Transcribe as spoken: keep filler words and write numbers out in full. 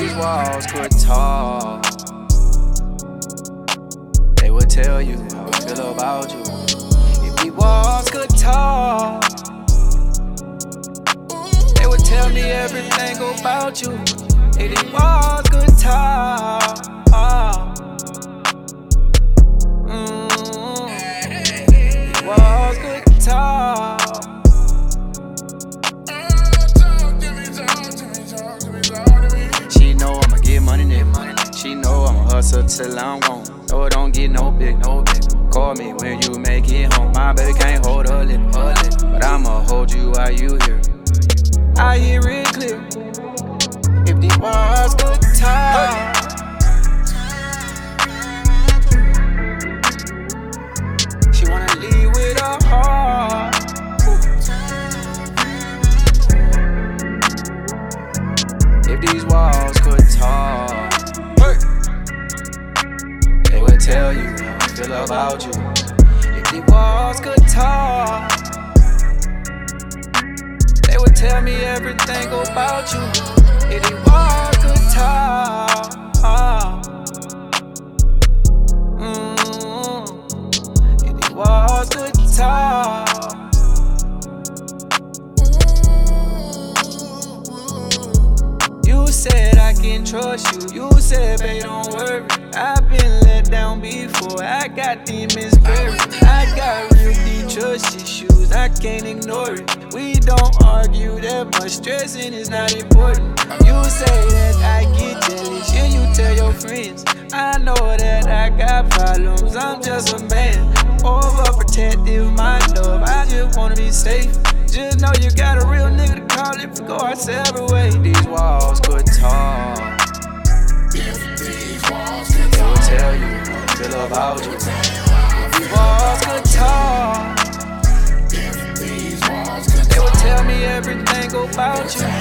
these walls could talk, they would tell you how I feel about you. If these walls could talk, they would tell me everything about you. If these walls could talk, mm, these walls could talk. She know I'ma get money, net money. She know I'ma hustle till I'm gone. No, it don't get no big, no big. Call me when you make it home. My baby can't hold her lip, her lip, but I'ma hold you while you here. I hear it clear. If these walls could talk, she wanna leave with her heart. If these walls could talk, they would tell you how I feel about you. If these walls could talk, they would tell me everything about you. If these walls could talk, mm, if these walls could talk. You said I can trust you. You said, babe, don't worry. I've been let down before. I got demons buried. I got real deep trust issues. I can't ignore it. We don't argue that much. Stressing is not important. You say that I get jealous. Yeah, you tell your friends. I know that I got problems. I'm just a man. Overprotective, my love. I just wanna be safe. Just know you got a real nigga to call if we go our separate ways. These walls could talk. These walls could They would tell you how I feel about you. These walls could talk. These walls could They would tell me everything about you.